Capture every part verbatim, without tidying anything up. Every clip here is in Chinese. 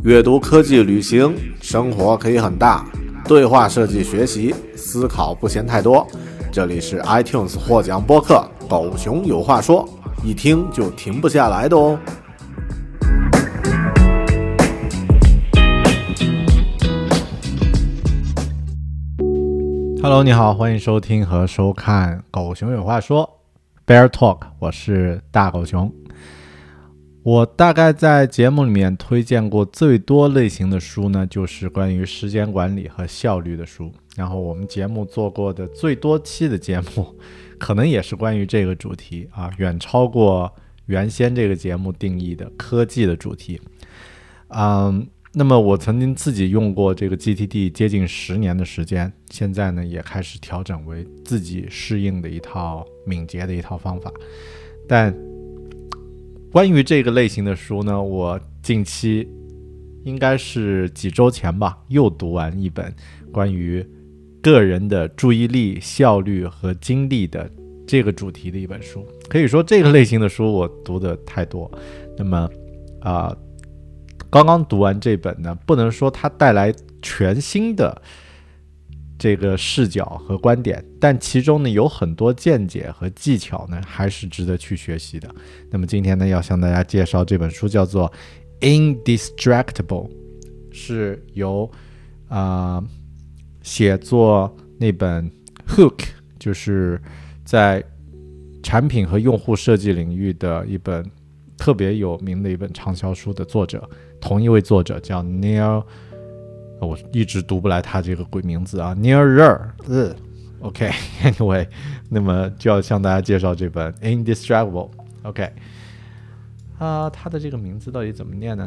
阅读、科技、旅行，生活可以很大。对话设计学习，思考不嫌太多。这里是 iTunes 获奖播客《狗熊有话说》，一听就停不下来的哦。Hello， 你好，欢迎收听和收看《狗熊有话说》Bear Talk， 我是大狗熊。我大概在节目里面推荐过最多类型的书呢，就是关于时间管理和效率的书。然后我们节目做过的最多期的节目，可能也是关于这个主题啊，远超过原先这个节目定义的科技的主题。嗯，那么我曾经自己用过这个 G T D 接近十年的时间，现在呢也开始调整为自己适应的一套敏捷的一套方法。但关于这个类型的书呢，我近期应该是几周前吧，又读完一本关于个人的注意力、效率和精力的这个主题的一本书。可以说这个类型的书我读的太多。那么啊、呃，刚刚读完这本呢，不能说它带来全新的这个视角和观点，但其中呢有很多见解和技巧呢还是值得去学习的。那么今天呢要向大家介绍这本书，叫做 Indistractable， 是由啊、呃、写作那本 Hook， 就是在产品和用户设计领域的一本特别有名的一本畅销书的作者，同一位作者叫 Neil，我一直读不来他这个鬼名字啊 Nearer、呃、OK anyway 那么就要向大家介绍这本 Indistractable。 OK 啊、呃，他的这个名字到底怎么念呢？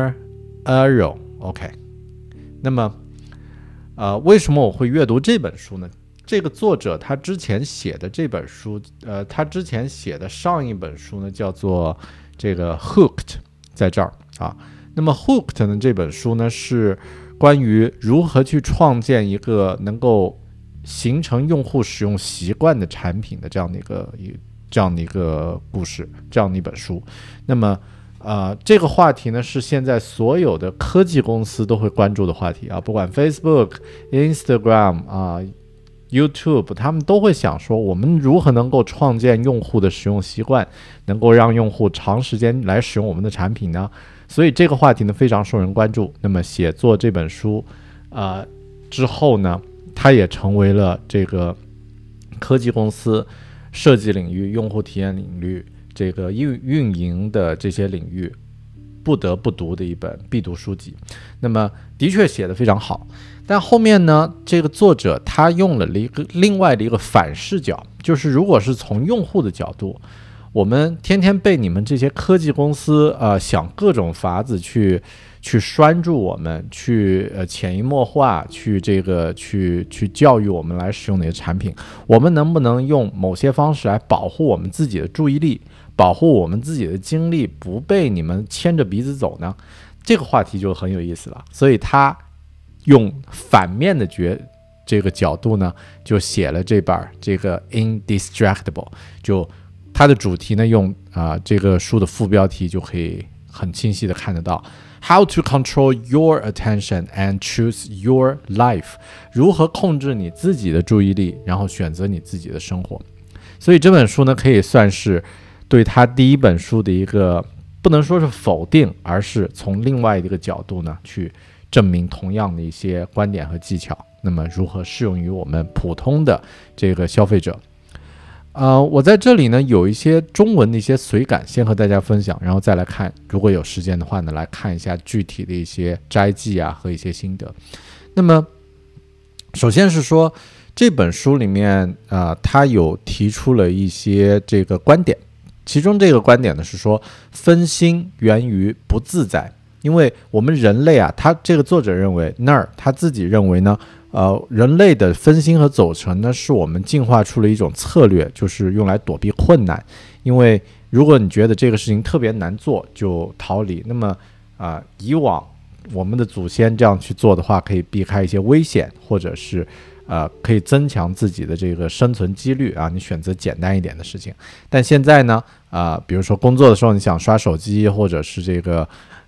Nearer OK。 那么呃，为什么我会阅读这本书呢？这个作者他之前写的这本书呃，他之前写的上一本书呢叫做这个 Hooked， 在这儿啊。那么 Hooked 呢这本书呢是关于如何去创建一个能够形成用户使用习惯的产品的这样的一个这样的一个故事，这样的一本书。那么呃，这个话题呢是现在所有的科技公司都会关注的话题啊，不管 Facebook、Instagram 啊、YouTube， 他们都会想说我们如何能够创建用户的使用习惯，能够让用户长时间来使用我们的产品呢？所以这个话题呢非常受人关注。那么写作这本书呃之后呢，它也成为了这个科技公司设计领域、用户体验领域、这个运运营的这些领域不得不读的一本必读书籍。那么的确写得非常好，但后面呢，这个作者他用了一个另外的一个反视角，就是如果是从用户的角度，我们天天被你们这些科技公司呃想各种法子去去拴住我们，去呃潜移默化去这个去去教育我们来使用哪些产品，我们能不能用某些方式来保护我们自己的注意力，保护我们自己的精力不被你们牵着鼻子走呢？这个话题就很有意思了。所以他用反面的角这个角度呢，就写了这本这个 Indistractable。 就它的主题呢，用啊、呃、这个书的副标题就可以很清晰的看得到 How to control your attention and choose your life， 如何控制你自己的注意力，然后选择你自己的生活。所以这本书呢，可以算是对他第一本书的一个不能说是否定，而是从另外一个角度呢去证明同样的一些观点和技巧，那么如何适用于我们普通的这个消费者。呃，我在这里呢有一些中文的一些随感先和大家分享，然后再来看，如果有时间的话呢，来看一下具体的一些摘记啊和一些心得。那么首先是说这本书里面啊、呃，他有提出了一些这个观点，其中这个观点呢是说分心源于不自在。因为我们人类啊，他这个作者认为，那儿他自己认为呢，呃，人类的分心和走神呢，是我们进化出了一种策略，就是用来躲避困难。因为如果你觉得这个事情特别难做，就逃离。那么啊、呃，以往我们的祖先这样去做的话，可以避开一些危险，或者是呃，可以增强自己的这个生存几率啊。你选择简单一点的事情。但现在呢，啊、呃，比如说工作的时候，你想刷手机，或者是这个。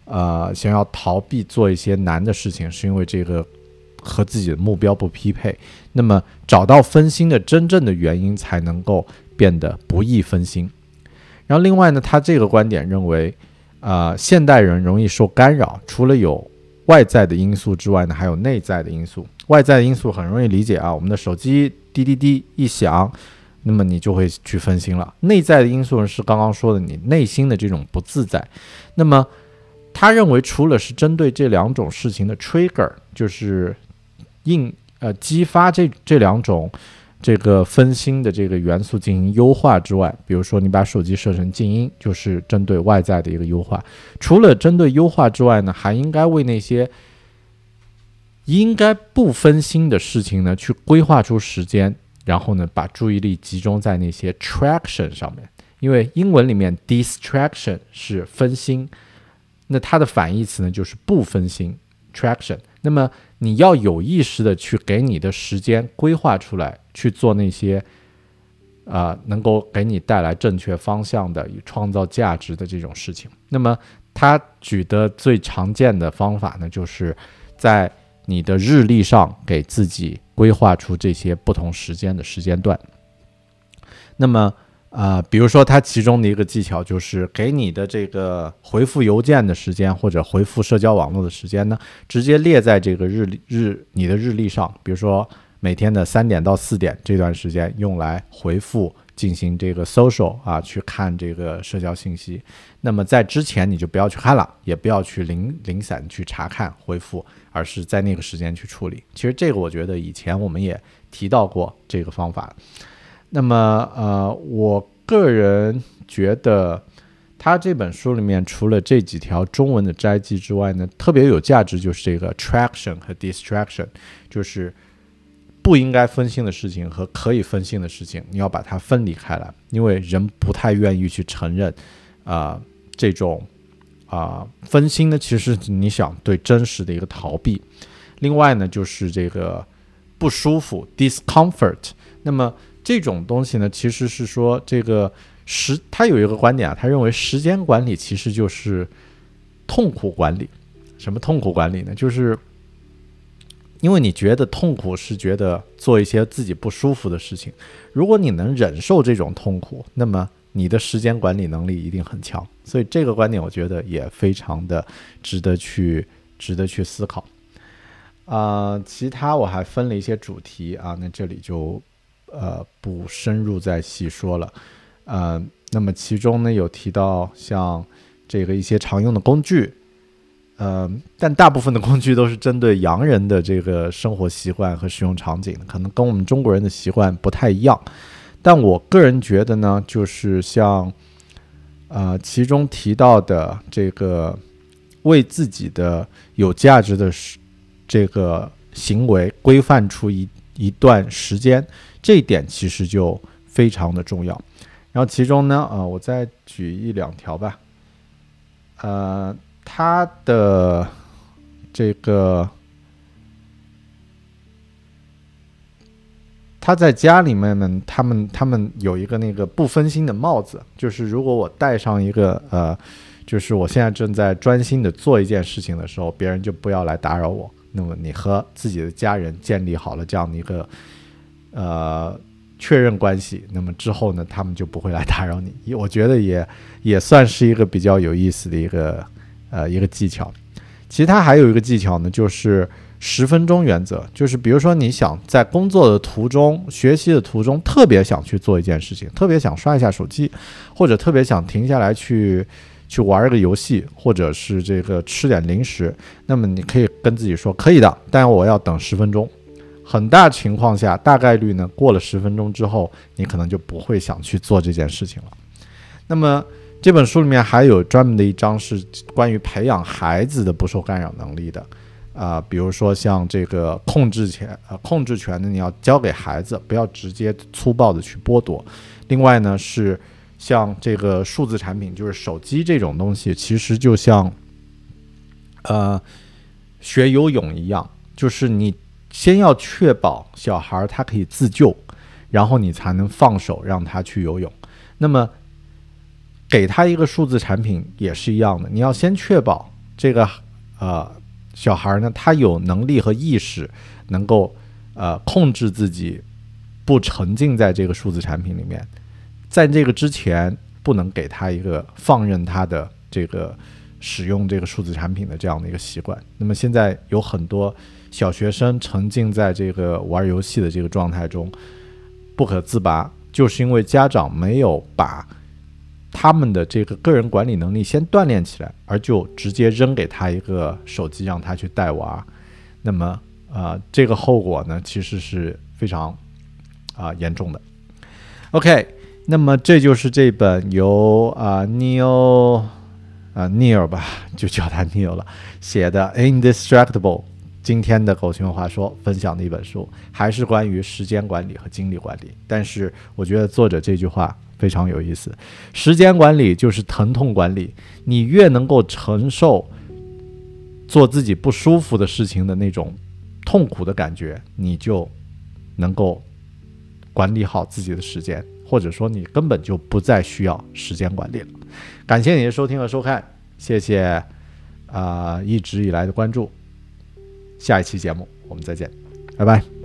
呃想要逃避做一些难的事情，是因为这个和自己的目标不匹配。那么找到分心的真正的原因，才能够变得不易分心。然后另外呢，他这个观点认为，呃，现代人容易受干扰，除了有外在的因素之外呢，还有内在的因素。外在的因素很容易理解啊，我们的手机滴滴滴一响，那么你就会去分心了。内在的因素是刚刚说的你内心的这种不自在。那么他认为，除了是针对这两种事情的 trigger， 就是应呃激发这这两种这个分心的这个元素进行优化之外，比如说你把手机设成静音，就是针对外在的一个优化。除了针对优化之外呢，还应该为那些应该不分心的事情呢，去规划出时间，然后呢，把注意力集中在那些 traction 上面。因为英文里面 distraction 是分心，那它的反义词呢就是不分心 traction。那么你要有意识的去给你的时间规划出来，去做那些呃能够给你带来正确方向的、创造价值的这种事情。那么他举的最常见的方法呢，就是在你的日历上给自己规划出这些不同时间的时间段。那么呃，比如说它其中的一个技巧就是给你的这个回复邮件的时间或者回复社交网络的时间呢，直接列在这个日日你的日历上。比如说每天的三点到四点这段时间用来回复进行这个 social 啊，去看这个社交信息。那么在之前你就不要去看了，也不要去零零散去查看回复，而是在那个时间去处理。其实这个我觉得以前我们也提到过这个方法。那么呃，我个人觉得他这本书里面除了这几条中文的摘记之外呢，特别有价值就是这个 traction 和 distraction， 就是不应该分心的事情和可以分心的事情，你要把它分离开来。因为人不太愿意去承认啊、呃、这种啊、呃、分心呢，其实你想对真实的一个逃避。另外呢，就是这个不舒服 discomfort。那么这种东西呢，其实是说这个时，他有一个观点啊，他认为时间管理其实就是痛苦管理。什么痛苦管理呢？就是因为你觉得痛苦是觉得做一些自己不舒服的事情，如果你能忍受这种痛苦，那么你的时间管理能力一定很强。所以这个观点我觉得也非常的值得去值得去思考。啊、呃，其他我还分了一些主题啊，那这里就呃不深入再细说了。呃，那么其中呢有提到像这个一些常用的工具。呃，但大部分的工具都是针对洋人的这个生活习惯和使用场景，可能跟我们中国人的习惯不太一样。但我个人觉得呢，就是像呃其中提到的这个为自己的有价值的这个行为规范出一一段时间，这一点其实就非常的重要。然后其中呢，呃，我再举一两条吧。呃。他的这个他在家里面呢，他们他们有一个那个不分心的帽子，就是如果我戴上一个呃，就是我现在正在专心的做一件事情的时候，别人就不要来打扰我。那么你和自己的家人建立好了这样的一个呃确认关系，那么之后呢，他们就不会来打扰你。我觉得也也算是一个比较有意思的一个。呃，一个技巧。其实它还有一个技巧呢，就是十分钟原则。就是比如说你想在工作的途中、学习的途中特别想去做一件事情，特别想刷一下手机，或者特别想停下来去去玩一个游戏，或者是这个吃点零食，那么你可以跟自己说可以的，但我要等十分钟。很大情况下，大概率呢，过了十分钟之后，你可能就不会想去做这件事情了。那么这本书里面还有专门的一章是关于培养孩子的不受干扰能力的，啊、呃，比如说像这个控制权，呃，控制权呢，你要交给孩子，不要直接粗暴的去剥夺。另外呢，是像这个数字产品，就是手机这种东西，其实就像呃学游泳一样，就是你先要确保小孩他可以自救，然后你才能放手让他去游泳。那么给他一个数字产品也是一样的，你要先确保这个呃小孩呢，他有能力和意识能够呃控制自己不沉浸在这个数字产品里面，在这个之前不能给他一个放任他的这个使用这个数字产品的这样的一个习惯。那么现在有很多小学生沉浸在这个玩游戏的这个状态中不可自拔，就是因为家长没有把他们的这个个人管理能力先锻炼起来，而就直接扔给他一个手机让他去带娃。那么呃，这个后果呢其实是非常啊、呃、严重的。 OK， 那么这就是这本由啊、呃、Neil 啊、呃、Neil 吧，就叫他 Neil 了写的 Indistractable， 今天的狗熊话说分享的一本书，还是关于时间管理和精力管理。但是我觉得作者这句话非常有意思，时间管理就是疼痛管理，你越能够承受做自己不舒服的事情的那种痛苦的感觉，你就能够管理好自己的时间，或者说你根本就不再需要时间管理了。感谢你的收听和收看，谢谢啊、呃、一直以来的关注，下一期节目我们再见，拜拜。